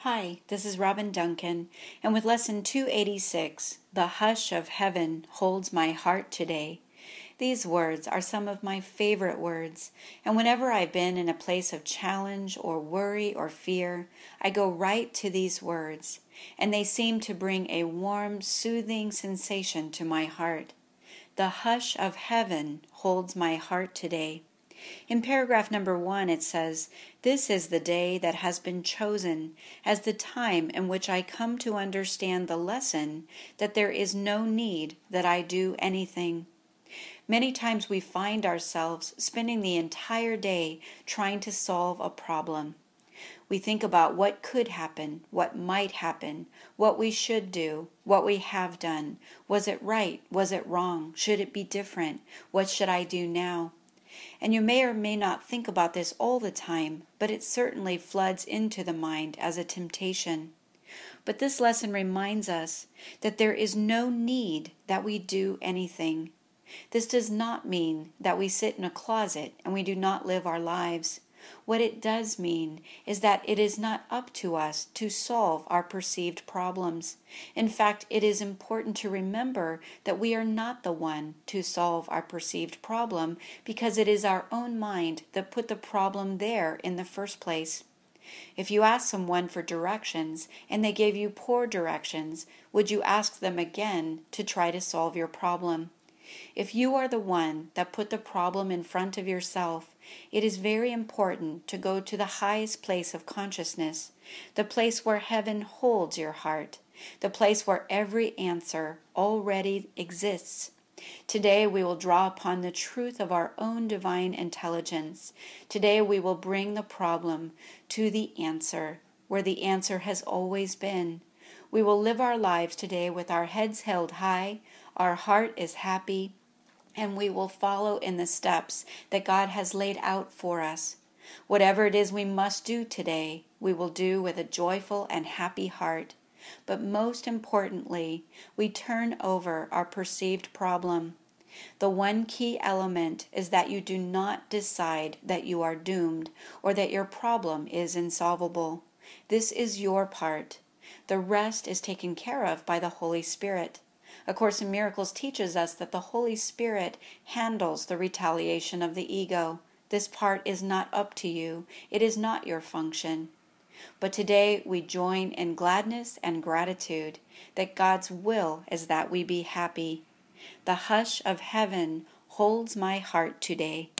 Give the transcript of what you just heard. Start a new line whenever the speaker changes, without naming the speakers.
Hi, this is Robin Duncan, and with Lesson 286, The Hush of Heaven Holds My Heart Today. These words are some of my favorite words, and whenever I've been in a place of challenge or worry or fear, I go right to these words, and they seem to bring a warm, soothing sensation to my heart. The hush of heaven holds my heart today. In paragraph number 1, it says, "This is the day that has been chosen as the time in which I come to understand the lesson that there is no need that I do anything." Many times we find ourselves spending the entire day trying to solve a problem. We think about what could happen, what might happen, what we should do, what we have done. Was it right? Was it wrong? Should it be different? What should I do now? And you may or may not think about this all the time, but it certainly floods into the mind as a temptation. But this lesson reminds us that there is no need that we do anything. This does not mean that we sit in a closet and we do not live our lives. What it does mean is that it is not up to us to solve our perceived problems. In fact, it is important to remember that we are not the one to solve our perceived problem because it is our own mind that put the problem there in the first place. If you ask someone for directions and they gave you poor directions, would you ask them again to try to solve your problem? If you are the one that put the problem in front of yourself, it is very important to go to the highest place of consciousness, the place where heaven holds your heart, the place where every answer already exists. Today we will draw upon the truth of our own divine intelligence. Today we will bring the problem to the answer, where the answer has always been. We will live our lives today with our heads held high, our heart is happy, and we will follow in the steps that God has laid out for us. Whatever it is we must do today, we will do with a joyful and happy heart. But most importantly, we turn over our perceived problem. The one key element is that you do not decide that you are doomed or that your problem is insolvable. This is your part. The rest is taken care of by the Holy Spirit. A Course in Miracles teaches us that the Holy Spirit handles the retaliation of the ego. This part is not up to you. It is not your function. But today we join in gladness and gratitude that God's will is that we be happy. The hush of heaven holds my heart today.